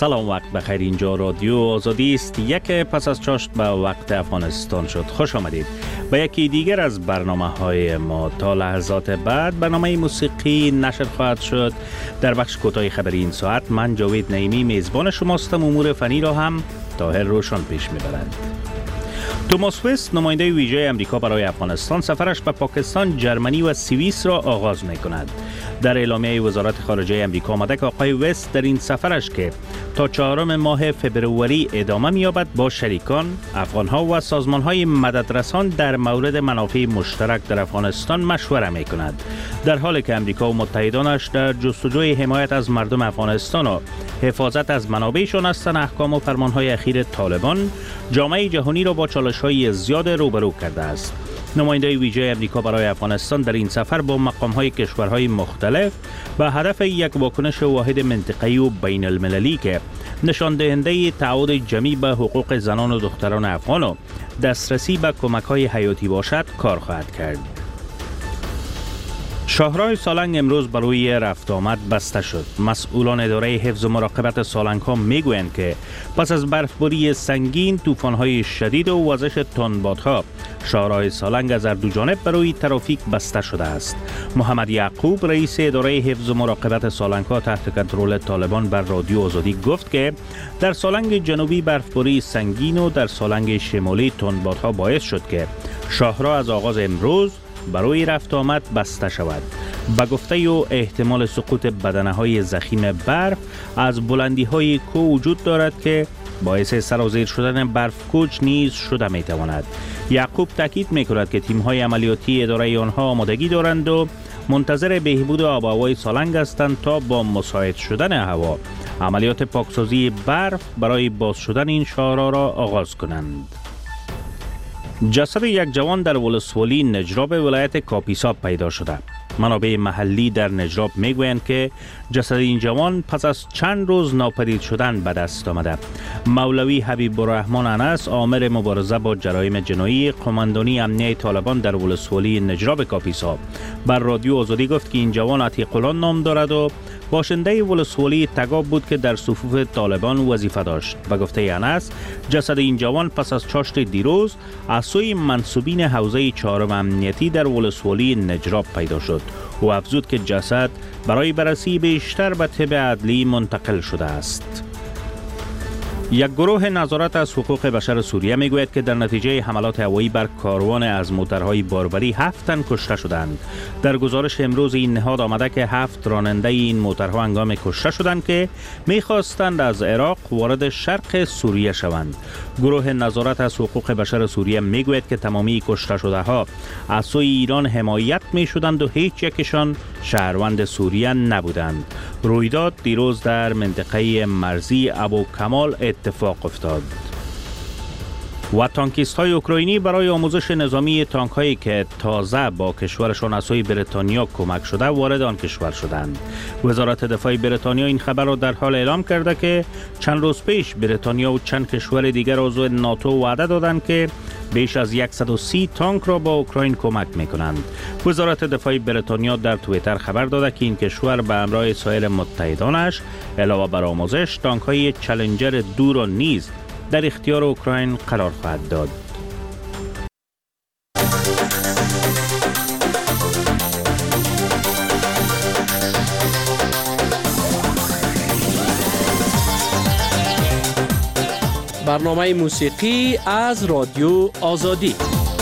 سلام، وقت بخیر. اینجا رادیو آزادی است. یک پس از چاشت به وقت افغانستان شد. خوش آمدید به یکی دیگر از برنامه‌های ما. تا لحظات بعد برنامه موسیقی نشر خواهد شد. در بخش کوتاه خبری این ساعت من جاوید نعیمی میزبان شماستم. امور فنی را هم طاهر روشن پیش میبرد. توماس وست، نماینده ویژه امریکا برای افغانستان، سفرش به پاکستان، جرمنی و سوئیس را آغاز می‌کند. در اعلامیه وزارت خارجه امریکا آمده که آقای وست در این سفرش که تا 4 ماه فبروری ادامه می‌یابد با شریکان، افغان‌ها و سازمان‌های مددرسان در مورد منافع مشترک در افغانستان مشوره می‌کند. در حالی که امریکا و متحدانش در جستجوی حمایت از مردم افغانستان و حفاظت از منابعشان هستند، احکام و فرمان‌های اخیر طالبان جامعه جهانی را با چالش‌های زیاد روبرو کرده است. نماینده ویژه امریکا برای افغانستان در این سفر با مقام‌های کشورهای مختلف به هدف یک واکنش واحد منطقه‌ای و بین المللی که نشان دهنده تعهد جمعی به حقوق زنان و دختران افغان و دسترسی به کمک‌های حیاتی باشد کار خواهد کرد. شاهراه سالنگ امروز برای رفت آمد بسته شد. مسئولان اداره حفظ و مراقبت سالنگ ها میگویند که پس از برفباری سنگین، طوفان‌های شدید و وزش تندبادها، شاهراه سالنگ از هر دو جانب برای ترافیک بسته شده است. محمد یعقوب، رئیس اداره حفظ و مراقبت سالنگ ها تحت کنترل طالبان، بر رادیو آزادی گفت که در سالنگ جنوبی برفباری سنگین و در سالنگ شمالی تندبادها باعث شد که شاهراه از آغاز امروز برای رفت آمد بسته شود. به گفته او احتمال سقوط بدنه‌های ضخیم برف از بلندی‌های کوه وجود دارد که باعث سرازیر شدن برف کوچ نیز شده می‌تواند. یعقوب تاکید می‌کند که تیم‌های عملیاتی اداره آنها آمادگی دارند و منتظر بهبود آب و هوای سالنگ هستند تا با مساعد شدن هوا عملیات پاکسازی برف برای باز شدن این شاهراه را آغاز کنند. جسد یک جوان در ولسوالی نجراب ولایت کاپیسا پیدا شده. منابع محلی در نجراب میگویند که جسد این جوان پس از چند روز ناپدید شدن به دست آمده. مولوی حبیب الرحمن انس، آمر مبارزه با جرایم جنایی قماندانی امنیه طالبان در ولسوالی نجراب کاپیسا، بر رادیو آزادی گفت که این جوان عتیق الله نام دارد و باشنده ولسوالی تگاب بود که در صفوف طالبان وظیفه داشت. به گفته انس، جسد این جوان پس از چاشت دیروز از سوی منسوبین حوزه 4 امنیتی در ولسوالی نجراب پیدا شد. او افزود که جسد برای بررسی بیشتر به طب عدلی منتقل شده است. یک گروه نظارت از حقوق بشر سوریه میگوید که در نتیجه حملات هوایی بر کاروان از موترهای باربری 7 تن کشته شدند. در گزارش امروز این نهاد آمده که 7 راننده این موترها هنگام کشته شدند که میخواستند از عراق وارد شرق سوریه شوند. گروه نظارت از حقوق بشر سوریه میگوید که تمامی کشته شده ها از سوی ایران حمایت میشدند و هیچ یکشان شهروند سوریه نبودند. رویداد دیروز در منطقه مرزی ابو کمال اتفاق افتاد. و تانکیست های اوکراینی برای آموزش نظامی تانک هایی که تازه با کشورشان از سوی بریتانیا کمک شده وارد آن کشور شدند. وزارت دفاع بریتانیا این خبر را در حال اعلام کرده که چند روز پیش بریتانیا و چند کشور دیگر عضو ناتو وعده دادند که بیش از 130 تانک را با اوکراین کمک میکنند. وزارت دفاع بریتانیا در توییتر خبر داده که این کشور به همراه سایر متحدانش علاوه بر آموزش تانک های چالنجر 2 را نیز در اختیار اوکراین قرار خواهد داد. برنامه موسیقی از رادیو آزادی.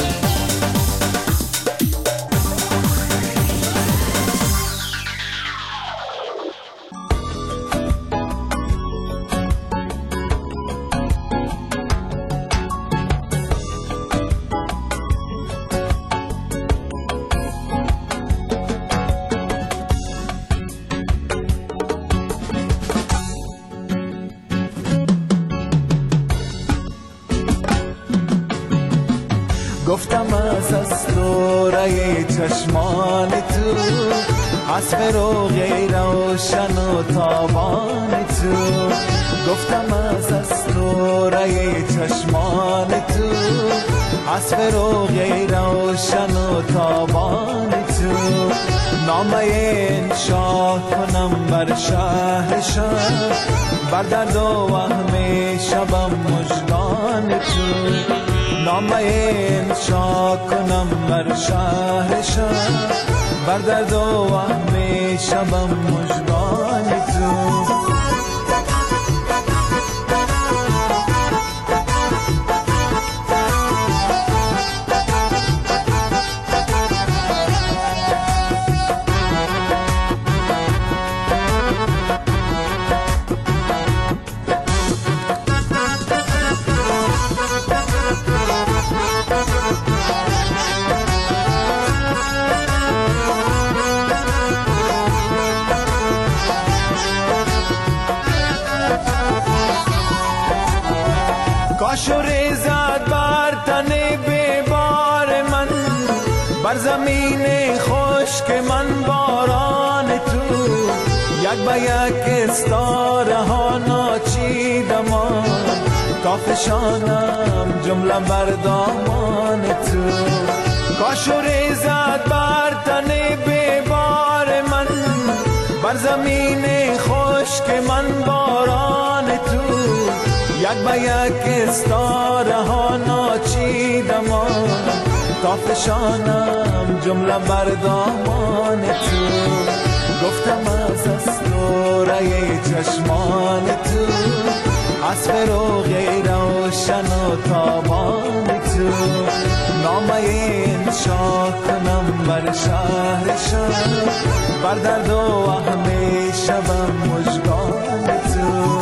گفتم از دوره چشمان تو حسب رو غیر روشن و تابان تو. گفتم از دوره چشمان تو حسب رو غیر روشن و تابان تو. نامه انشا کنم بر شهر بر درد و وهم شبم مژگان تو، نامه انشا کنم بر شهر شهر، بر درد و وهم شبم مژگان تو. کاش و ریزد بر تن بیبار من، بر زمین خشک من باران تو، یک به یک استاره ها ناچیدمان، تا فشانم جمله بر دامان تو. کاش و ریزد بر تن بیبار من، بر زمین خشک من باران تو، یک به یک استاره ها ناچیدمان، تا فشانم جمله بر دامان تو. گفتم از اسطوره چشمان تو، از فروغ روشن و تابان تو، نامه انشا کنم بر شهر شهر، بر درد و وهم شبم مژگان تو.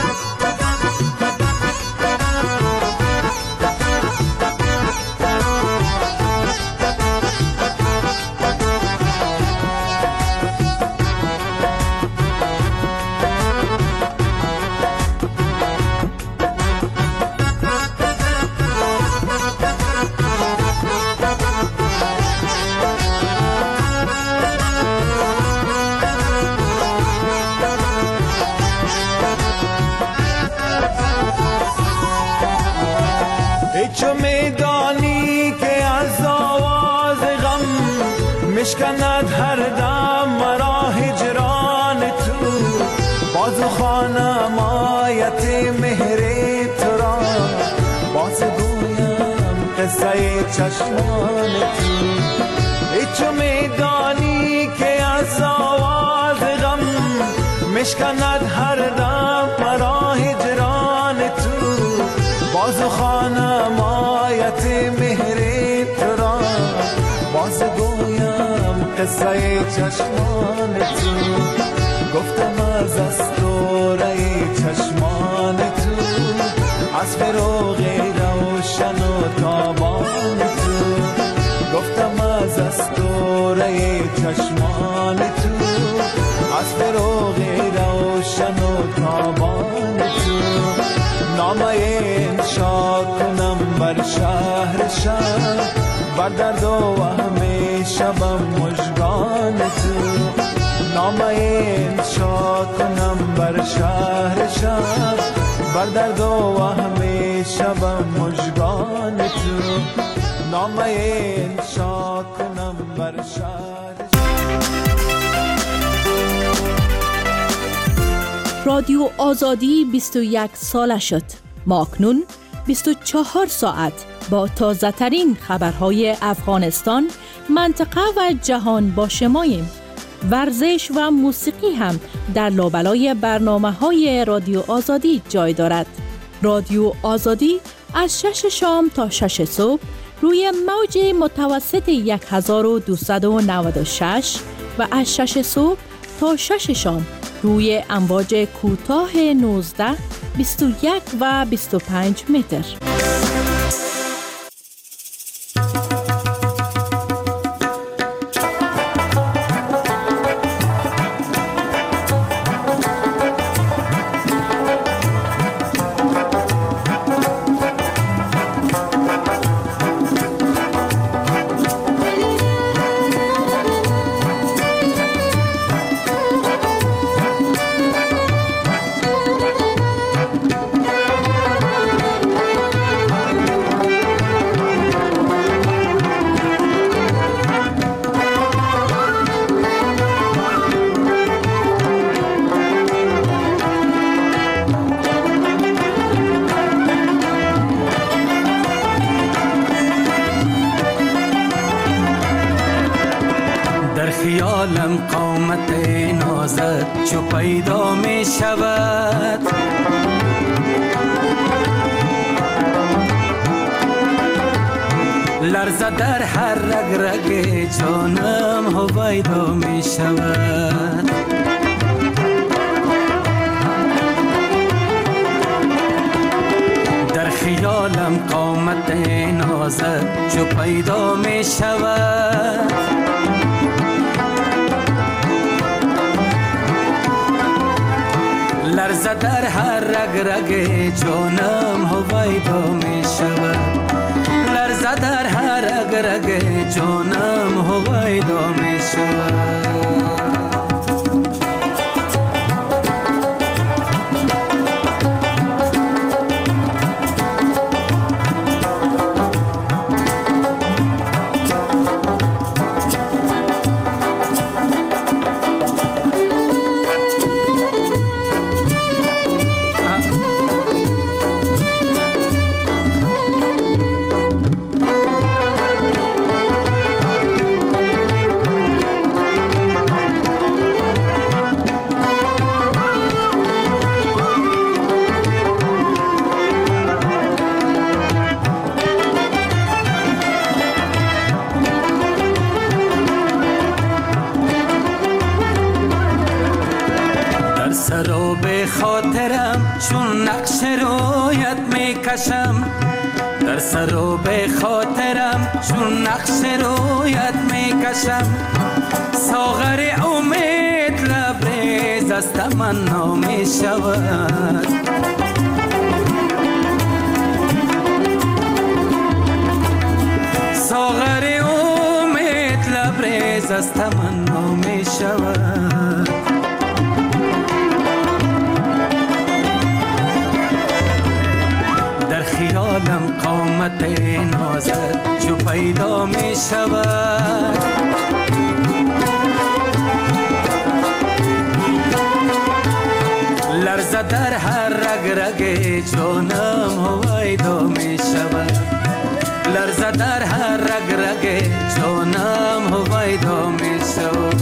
چو میدانی که از آواز غم مشکند هر دم مرا هجران تو، بازو خوانم آیت مهر تو را، بازو گویم قصه چشمان تو. چو میدانی که از آواز غم مشکند هر دم مرا هجران تو، بازو خوانم آیت مهر تو را، بازو گویم قصه چشمان تو. گفتم از اسطوره چشمان تو، از فروغ روشن و تابان تو. گفتم از اسطوره چشمان تو، از فروغ روشن و تابان تو، نامه انشا کنم بر شهر شهر، بر درد و وهم شبم مژگان تو. نامه انشا کنم بر شهر شهر، بر درد و وهم شبم مژگان تو. نامه انشا کنم بر شهر شهر. رادیو آزادی 21 ساله شد. ما اکنون 24 ساعت با تازه ترین خبرهای افغانستان، منطقه و جهان با شماییم. ورزش و موسیقی هم در لابلای برنامه‌های رادیو آزادی جای دارد. رادیو آزادی از 6 شام تا 6 صبح روی موج متوسط 1296 و از 6 صبح تا 6 شام روی امواج کوتاه 19، 21 و 25 متر. خیالم قامت نازت چو پیدا می شود، لرزه در هر رگ رگ جانم هویدا می شود. در خیالم قامت نازت چو پیدا می شود، لرزه در هر رگ رگ جانم هویدا می شود، لرزه در هر رگ رگ جانم هویدا می شود. سراب خاطرم چون نقش رویت می کشم، در سراب خاطرم چون نقش رویت می کشم، ساغر امید لبریز از تمنا می شود، ساغر امید لبریز از تمنا می شود. خیالم قامت نازت جو پیدا می شود، لرزه در هر رگ رگ جانم هویدا می شود، لرزه در هر رگ رگ جانم هویدا می شود.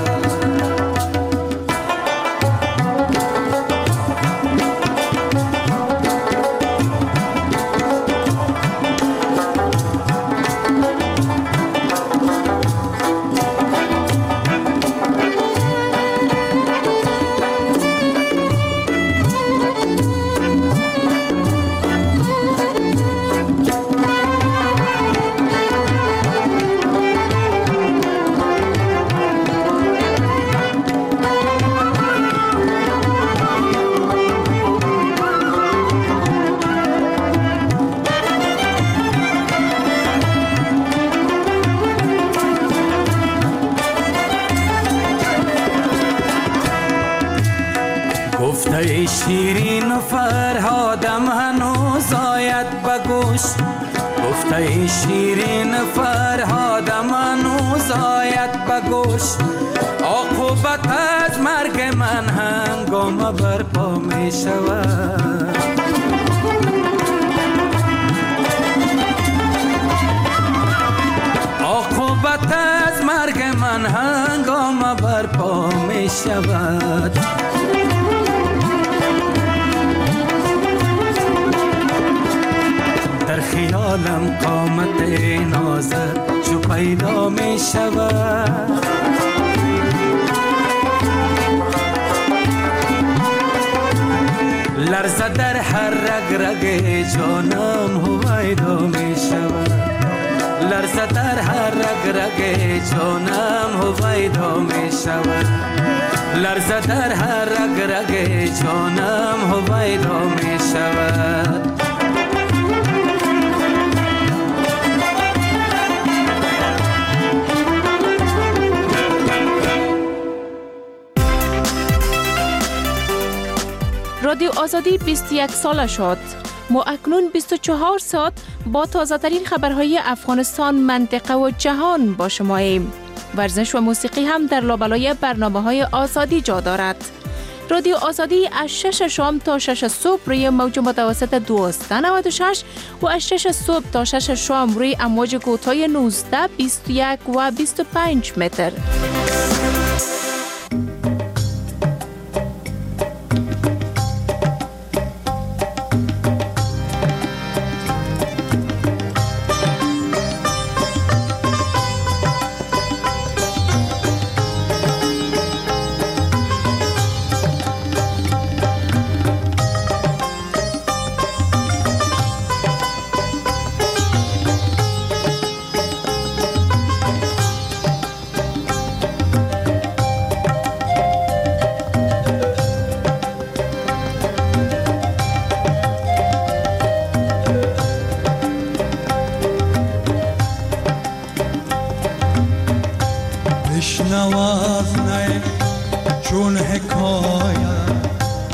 گفته شیرین و فرهادم هنوز آید بگوش، گفته شیرین و فرهادم هنوز آید بگوش، عاقبت از مرگ من هنگام برپا می شود، عاقبت از مرگ من هنگام برپا می شود. در خیالم قامت نازت جو پیدا می شود، لرزه در هر رگ رگ جانم هویدا می شود، لرزه در هر رگ رگ جانم هویدا می شود، لرزه در هر رگ رگ جانم هویدا می شود. رادیو آزادی 21 ساله شد. ما اکنون 24 ساعت با تازه ترین خبرهای افغانستان، منطقه و جهان با شماییم. ورزش و موسیقی هم در لابلای برنامه‌های آزادی جا دارد. رادیو آزادی از 6 شام تا 6 صبح روی موج متوسط 1296 و از 6 صبح تا 6 شام روی امواج کوتاه 19، 21 و 25 متر. چون حکایت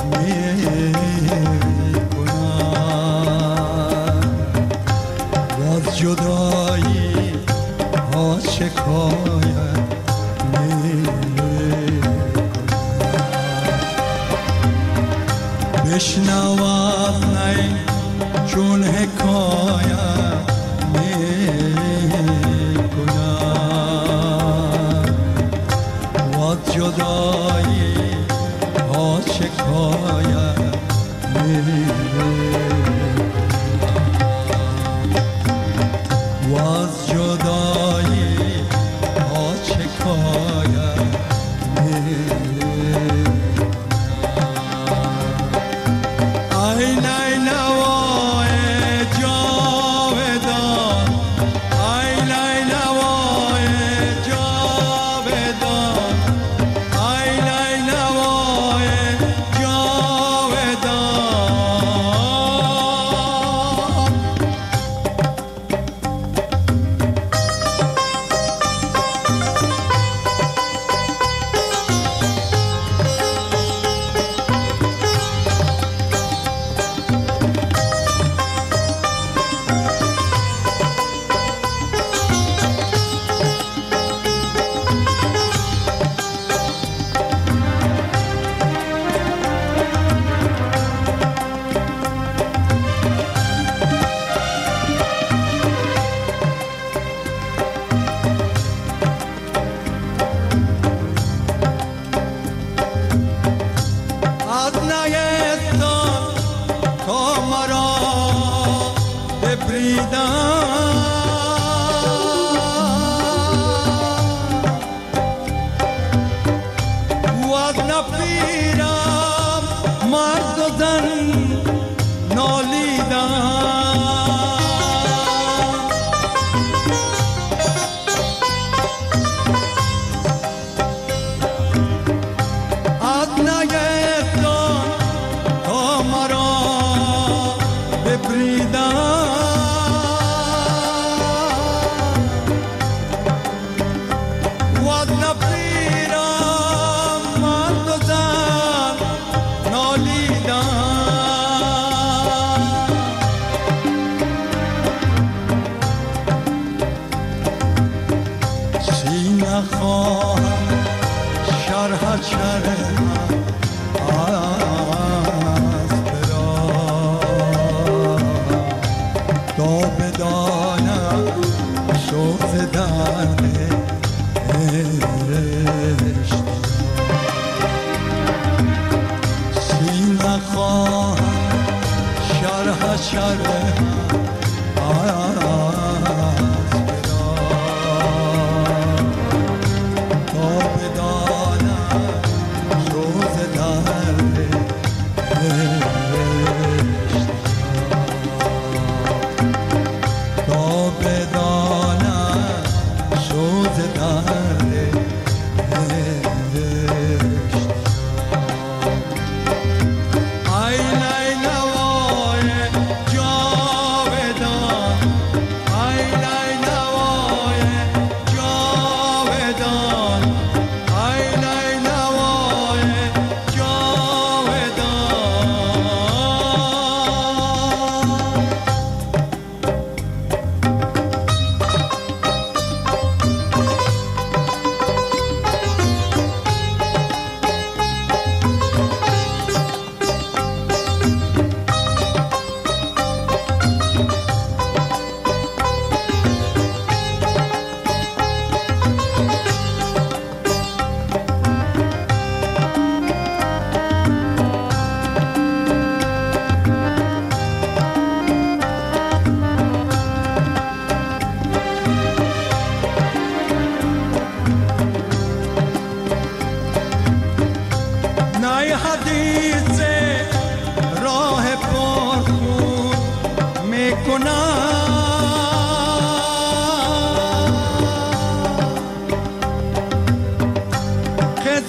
میکنم باز جدایی ها شکایت میکنم بشنو از نی چون حکایت میکنم باز جدایی ها شکایت و از جدایی ها شکایت ای نی نوای جاودان ای نی نوای جاودان ای نی نوای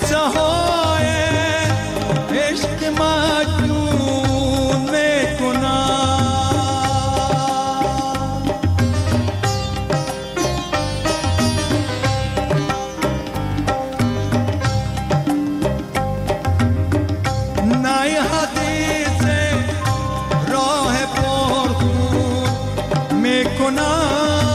قصه های عشق مجنون میکنم. نه حدیث راه پرخون میکنم.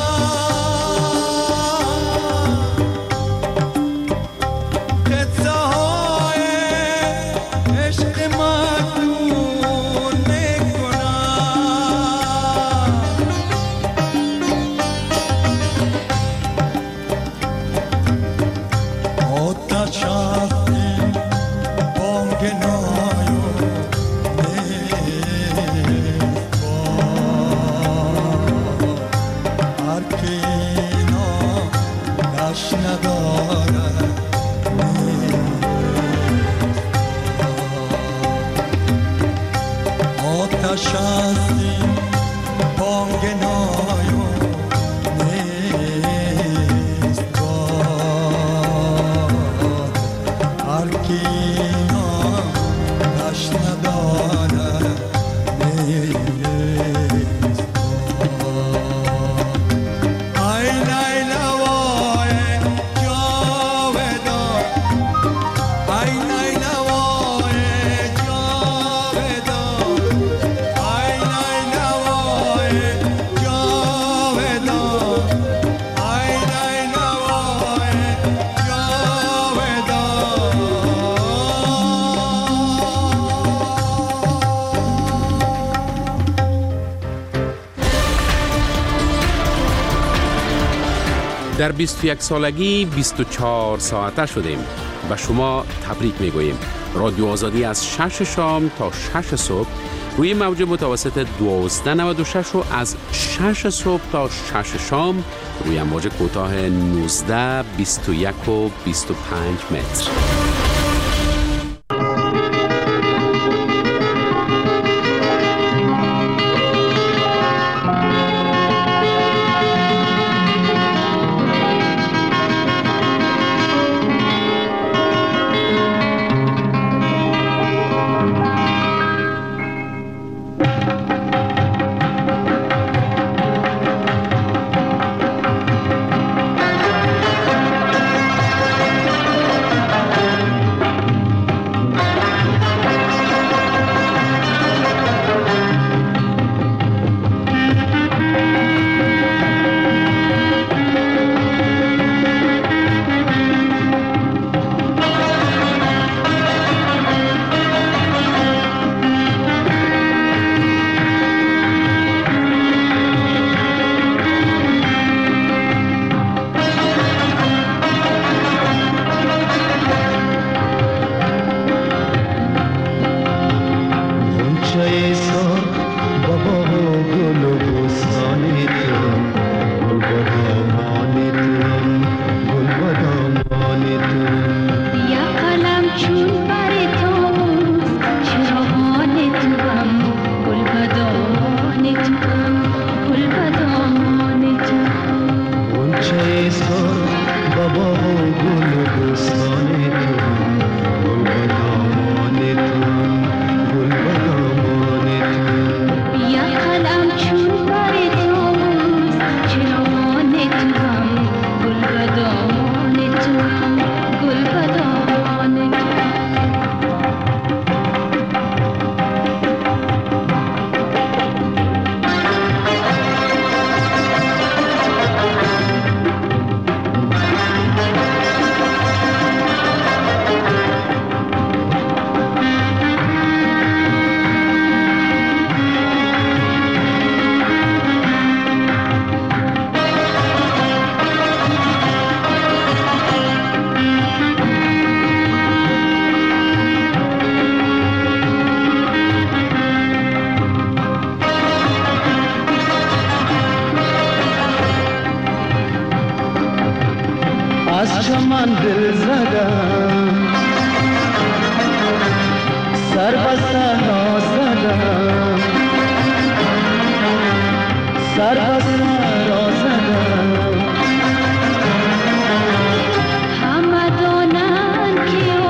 در 21 سالگی 24 ساعته شدیم. به شما تبریک میگوییم. رادیو آزادی از 6 شام تا 6 صبح روی موج متوسط 1296 و از 6 صبح تا 6 شام روی موج کوتاه 19، 21 و 25 متر. من دل زدم، سر به صحرا زدم، سر به صحرا زدم. همه دانند که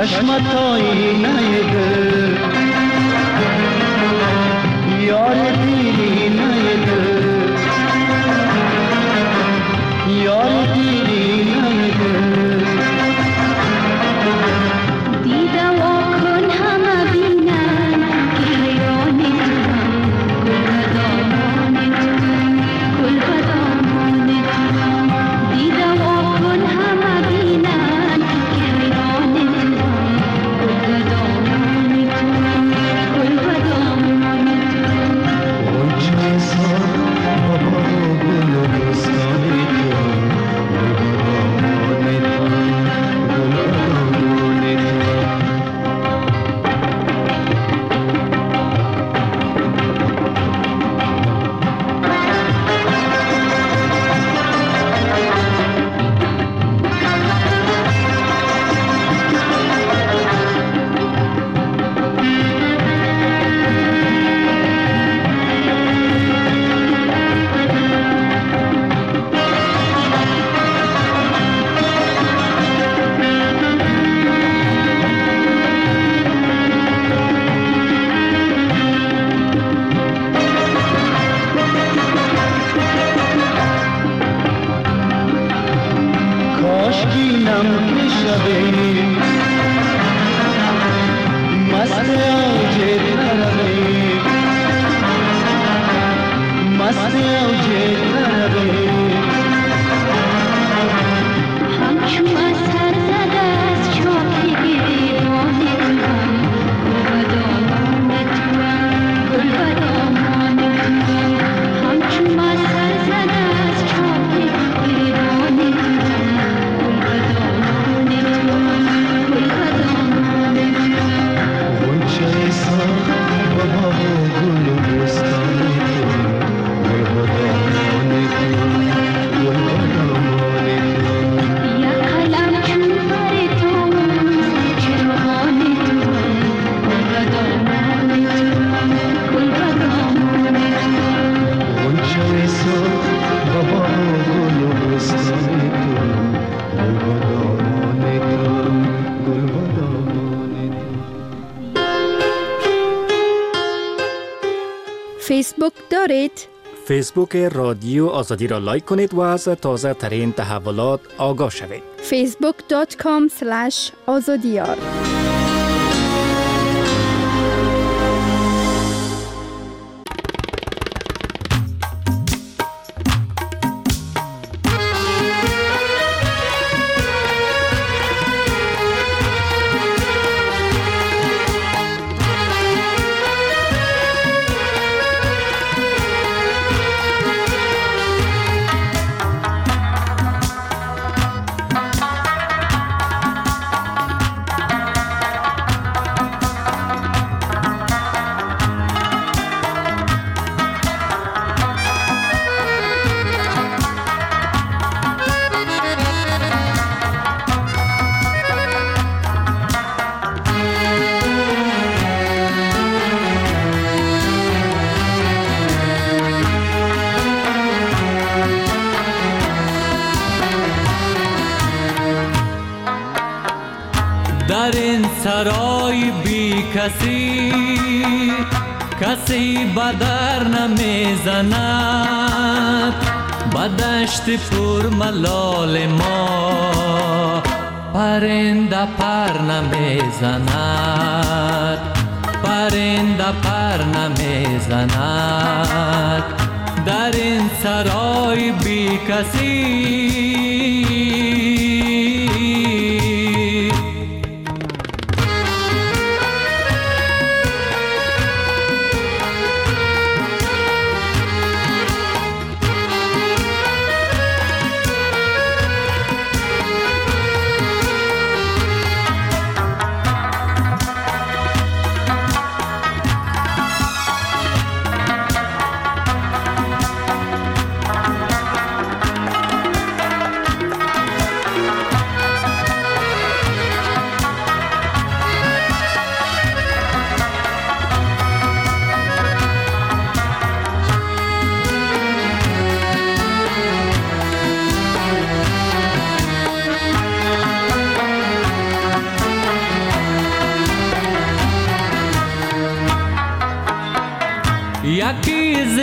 چشمت آینه دل یار دیرینه دل یار دیرینه دل دیده واکن همه بینن که حیران توام گل به دامان توام دیده واکن همه بینن که حیران توام گل به دامان توام غنچه سال بابا گل و بستان توام گل به دامان کاش بینم که شبه مست اوج طربه مست اوج طربه همچون از سر زده از چاک گریبان توام گل به دامان توام همچون از سر زده از چاک گریبان توام گل به دامان توام غنچه سال بابا گل و بستان توام گل به دامان توام گل به دامان توام یک قلم چون بر تو چراغان توام گل به دامان توام گل به دامان توام غنچه سال بابا گل و بستان توام گل به دامان توام گل به دامان توام. فیسبوک دارید؟ فیسبوک رادیو آزادی را لایک کنید و از تازه ترین تحولات آگاه شوید. facebook.com/azadiyar در این سرای بی کسی کسی بدر نمیزند بدشت پر ملال ما پرنده پر نمیزند پرنده پر نمیزند در این سرای بی کسی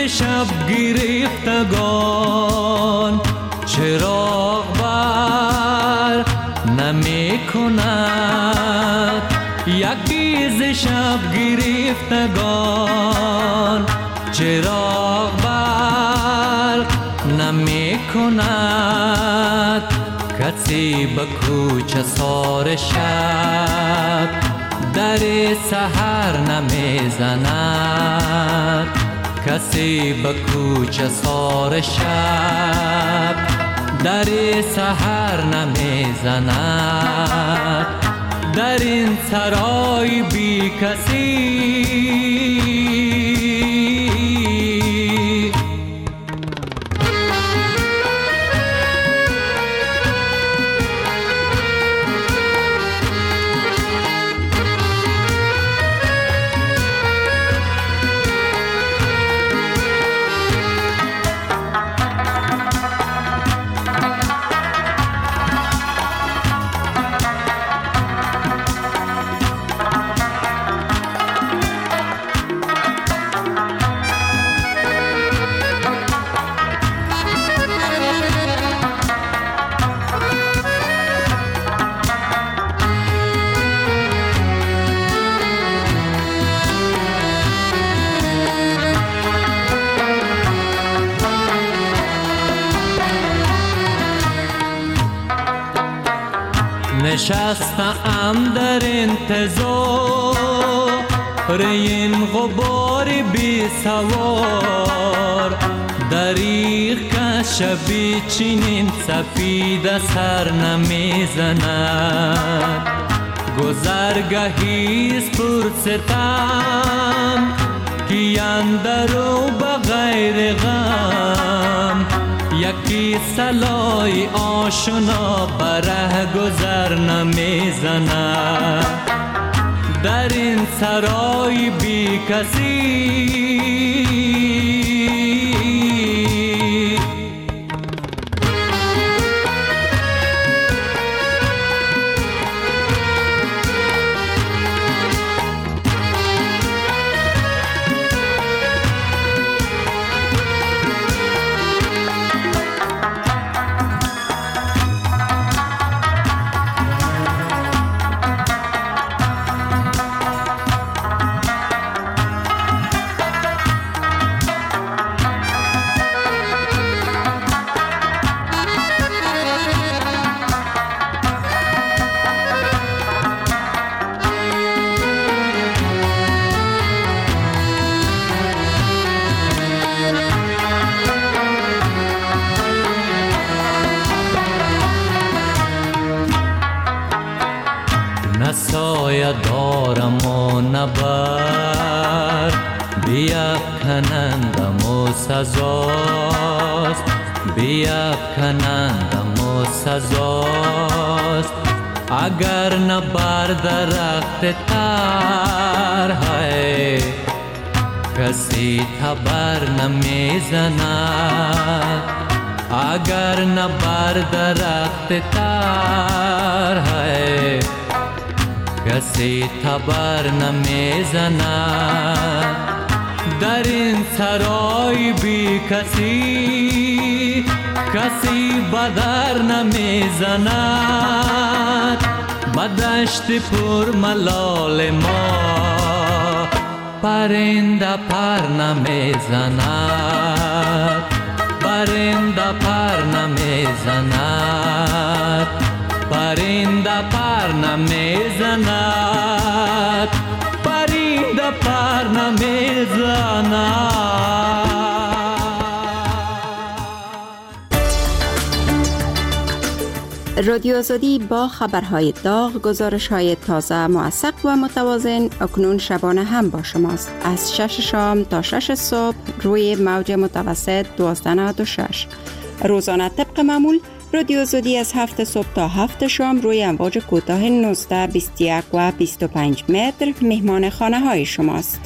شب گرفتگان چراغ بر نمی کند، یکی ز شب گرفتگان چراغ بر نمی کند، کسی به کوچه سار شب در سحر نمی زند، کسی به کوچه سار شب در سحر نمی زند، در این سرای بی کسی نشستم در انتظار این غبار بی سوار، دریغ که شبی چنین سفید سر نمی زند، گذرگاهیست پر ستم کی اندرو بغیر غم، یکی سلای آشنا بره گذر نمی زند، در این سرای بی کسی سایه دارم و نبر بیفکنندم و سزاست، بیفکنندم و سزاست، اگر نبر درخت تر های کسی تبر نمی زند، اگر نبر درخت تر های کسی تبر نمی زند، در این سرای بی کسی کسی بدر نمی زند، بدشت پر ملال ما پرنده پر نمی زند، پرنده پر نمی زند، پرنده پر نمی زند، پرنده پر نمی زند. رادیو آزادی با خبرهای داغ، گزارش‌های تازه، موثق و متوازن اکنون شبانه هم با شماست. از 6 شام تا 6 صبح روی موج متوسط 1296. روزانه طبق معمول رادیو آزادی از 7 صبح تا 7 شام روی امواج کوتاه 19، 21 و 25 متر مهمان خانه های شماست.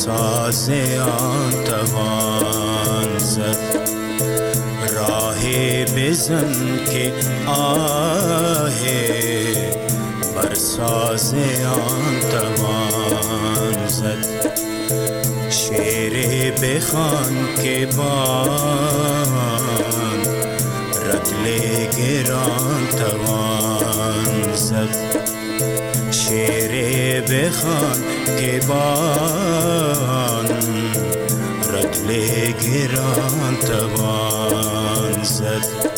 ساز آن توان زد راهی بزن که آهی بر ساز آن توان زد شعری بخوان که بان رطل گران توان زد شعری بخوان که بان رطل گران توان زد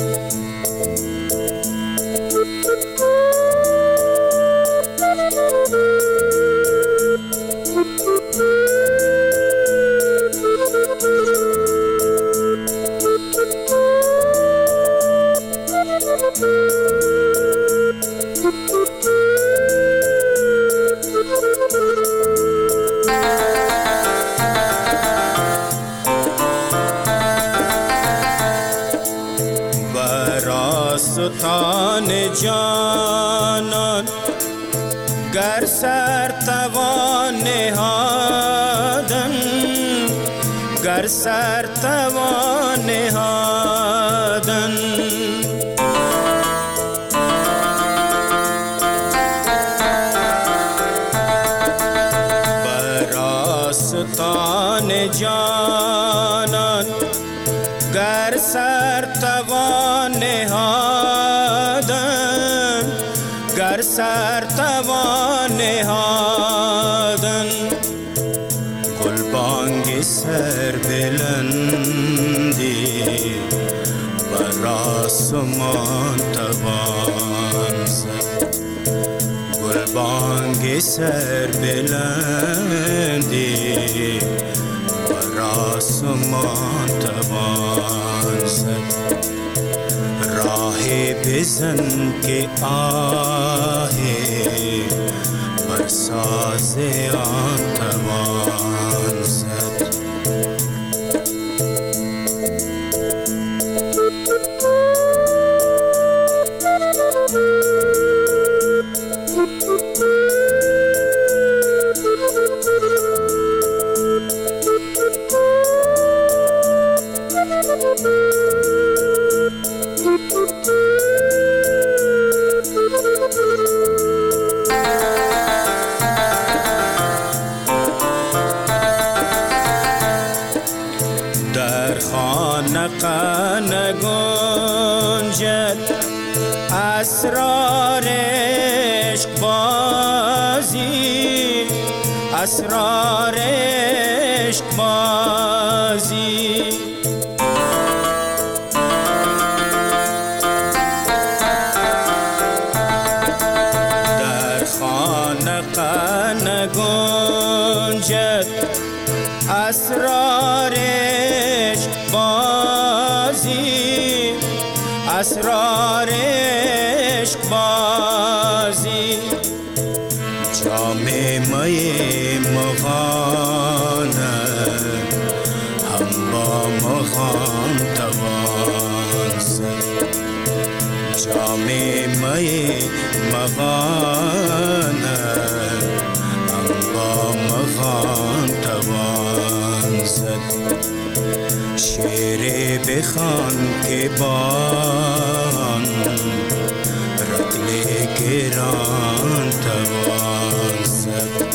سلطان جانان گر سر توان نهادن گر سر توان نهادن بر آستان جانان گر سر توان نهادن گر سر توان نهادن گلبانگ سر بلندی بر آسمان توان زد گلبانگ سر بلندی بر آسمان توان زد راهی بزن که آهی بر ساز آن توان زد در خانقه نگنجد اسرار عشق بازی اسرار عشق بازی در خانقه نگنجد اسرار عشق بازی اسرار عشق بازی جام می مغانه هم با مغان توان زد جام می مغانه هم با مغان توان زد شعری بخوان که بان رطل گران توان زد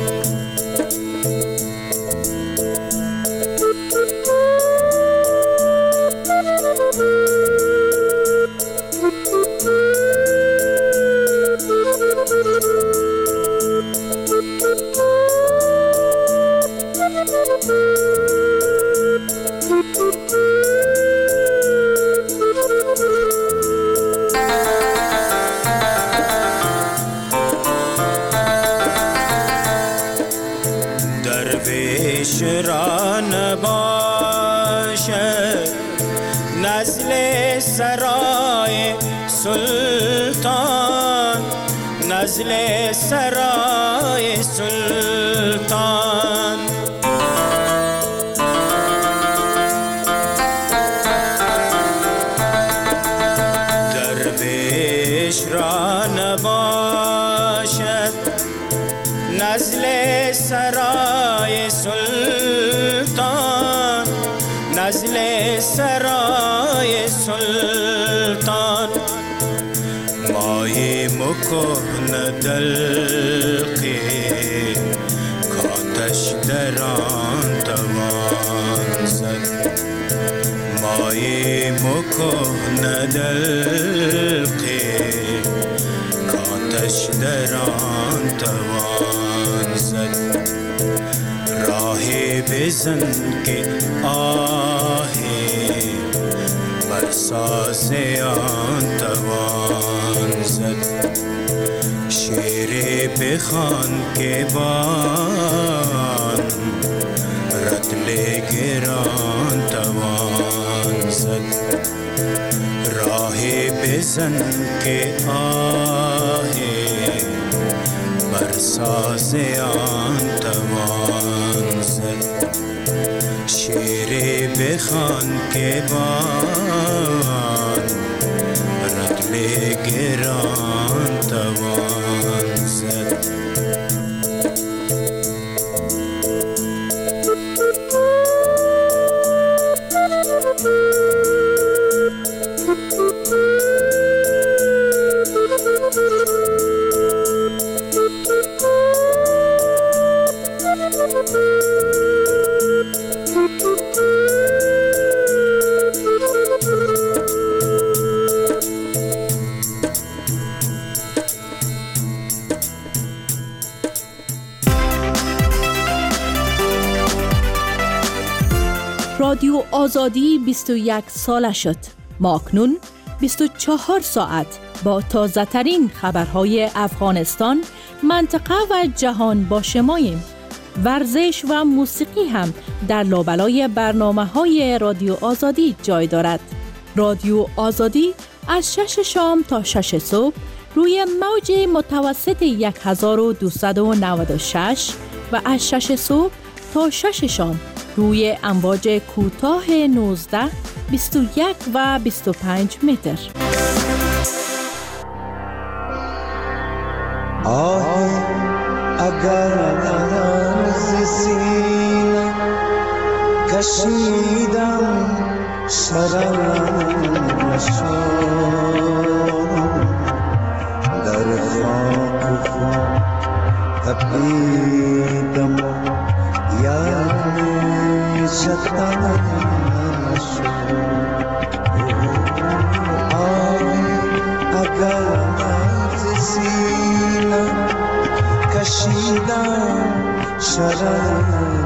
درویش را نباشد نزل سرای سلطان نزل سرای سلطان درویش را نباشد نزل سرای سلطان نزل سرای سلطان مای مکهن دلقی کاتش دران توان زد مای مکهن دلقی کاتش دران توان زد راهی بزن که آهی برساز آن توان زد شعری بخوان که بان رتل گران توان زد راهی بزن که آهی برساز آن توان زد شعری بخوان که بان رتل گران توان زد رادیو آزادی 21 ساله شد. ما اکنون 24 ساعت با تازه ترین خبرهای افغانستان، منطقه و جهان با شماییم. ورزش و موسیقی هم در لابلای برنامه‌های رادیو آزادی جای دارد. رادیو آزادی از 6 شام تا 6 صبح روی موج متوسط 1296 و از 6 صبح تا 6 شام روی امواج کوتاه 19، 21 و 25 متر. اگر از سینه کشیدم شرم نشانم در خاک و خون تپیدم یعنی شتن اگر از سینه کشیدم شرم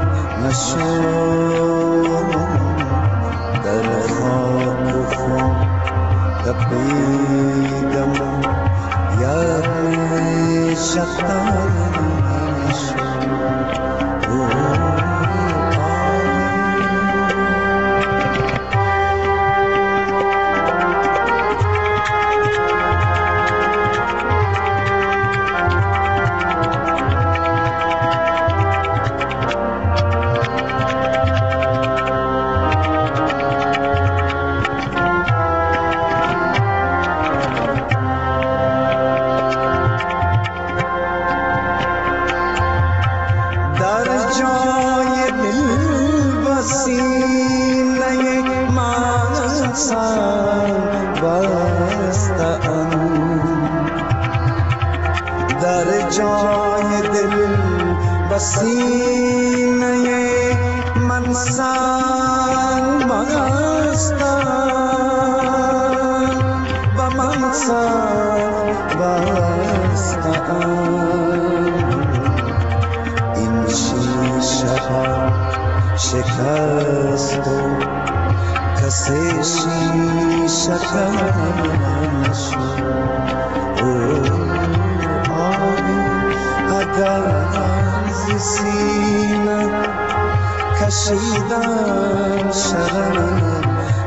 نشانم در خاک و خون تپیدم یعنی شتن شکست و کسی شیشه نشد اگر از سینه کشیدم شرم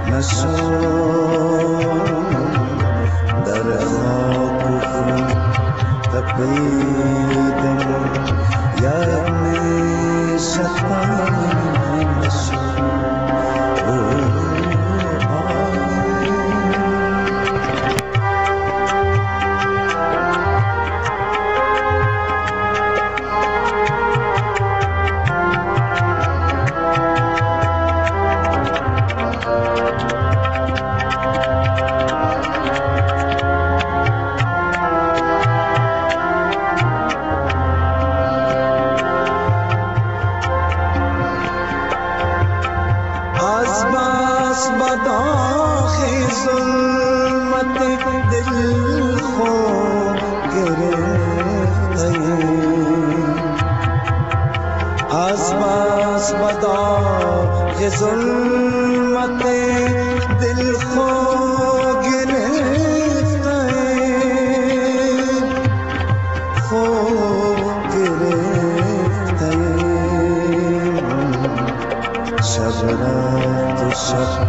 نشد در خاک و خون تپیدم یعنی شتن و داغ ظلمت دل خو گرفته خو گرفته شب رفت شب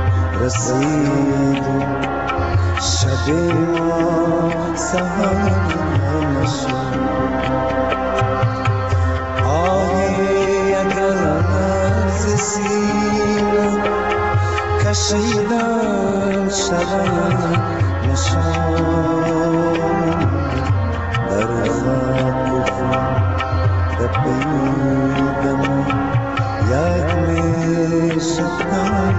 رسید شب ما سهر نشد آهی اگر از سینه کشیدن شبم نشد در خاک و خون دپیدم یک میشکن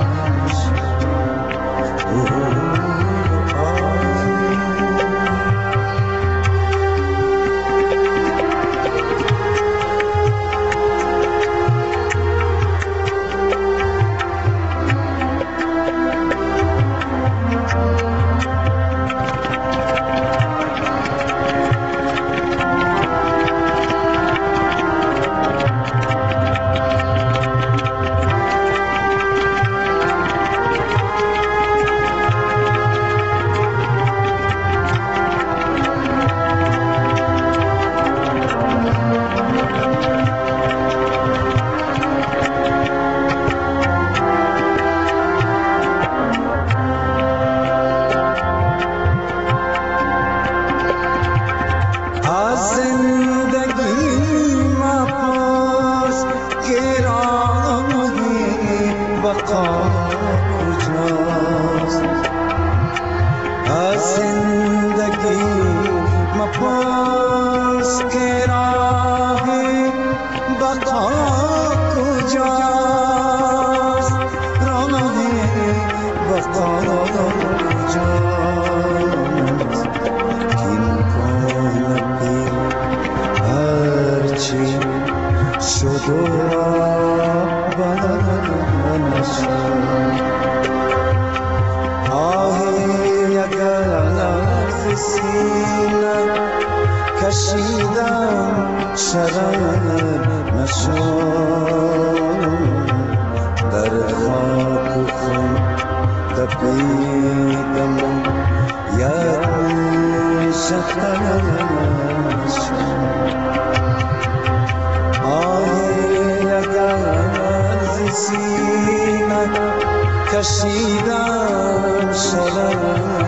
کشیدم شرم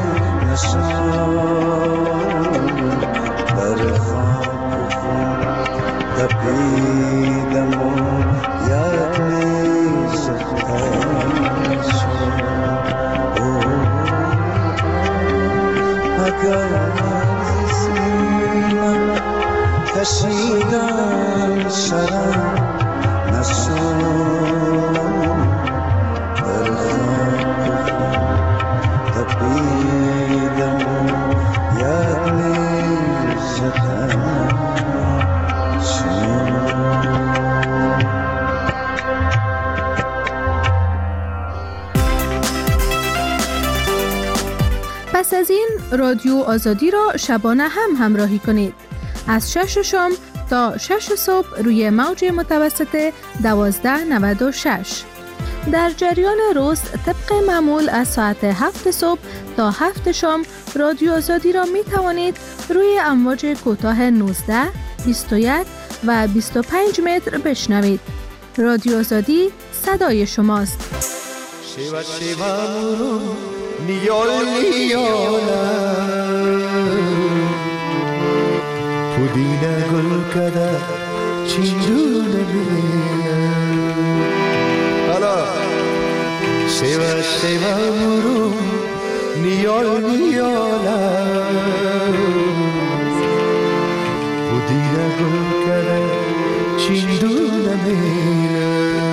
نشان در خاک خون تپیدم و یک نیشتن شد اگر از سینم کشیدم شرم نشان پس از این رادیو آزادی را شبانه هم همراهی کنید. از 6 شام تا 6 صبح روی موج متوسط 1296. در جریان روز طبق معمول از ساعت 7 صبح تا 7 شام رادیو آزادی را می توانید روی امواج کوتاه 19، 21 و 25 متر بشنوید. رادیو آزادی صدای شماست. شیوا شیوا مرو نیال نیالا پودینه گل کده چیندونه بیه حالا شیوا شیوا مرو نیال نیالا پودینه گل کده چیندونه بیه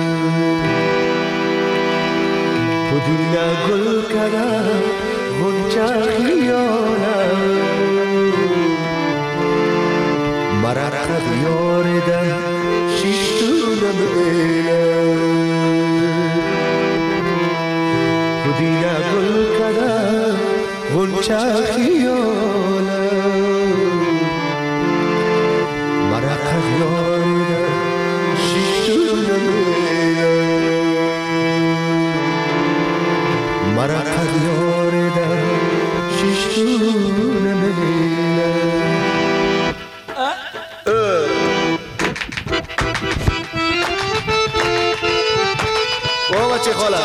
پودینه گل کده غنچه خیاله مرقه بیارده شیشتونه بیله پودینه گل کده غنچه خیاله مرقه بیارده شیشتونه بچه خاله.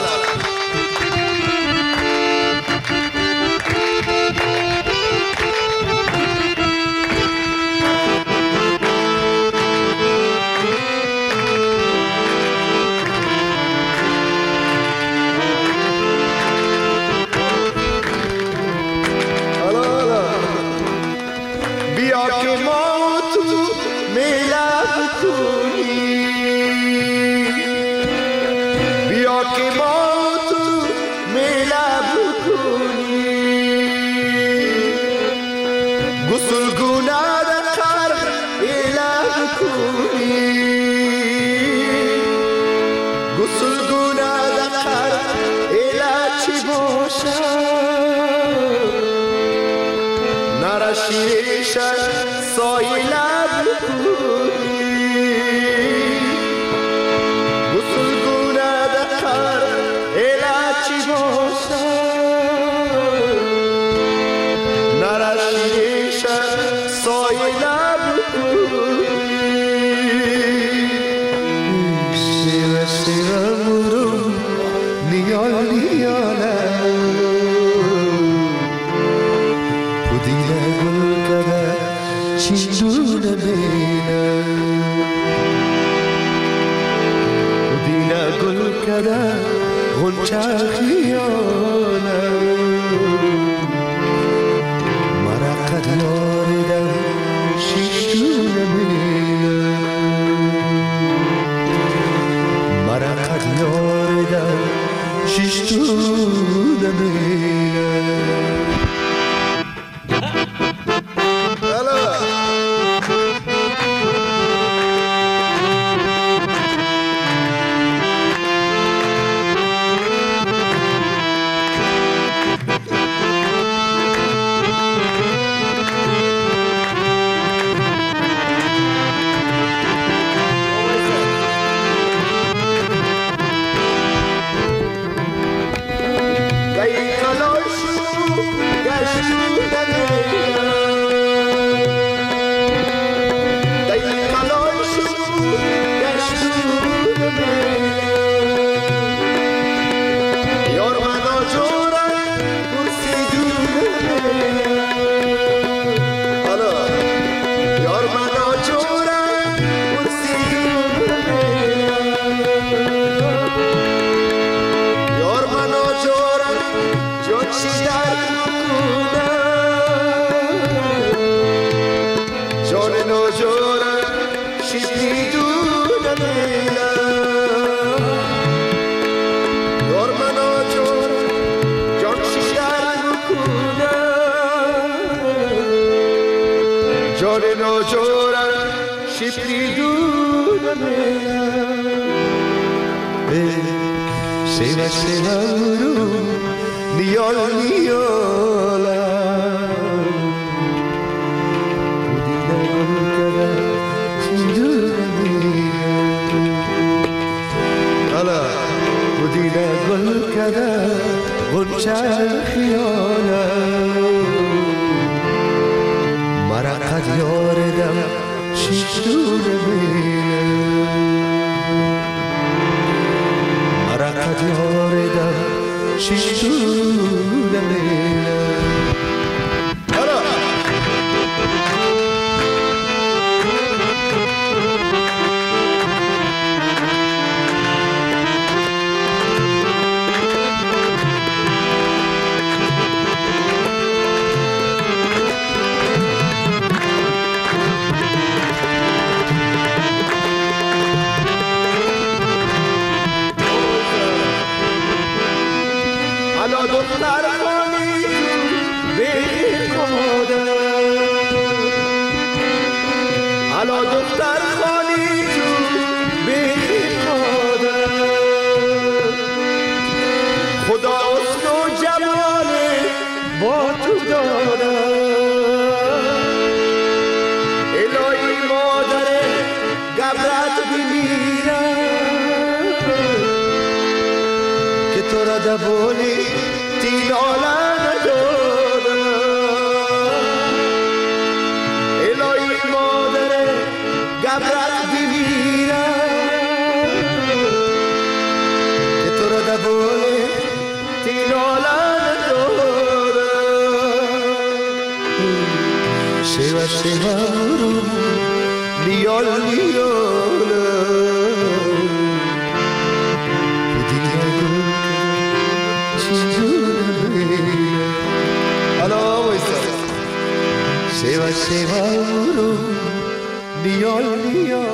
نالان دارم شیوه شیوه رو نیال نیالم بودی نگو چیزونه حالا بایستا شیوه شیوه رو نیال نیال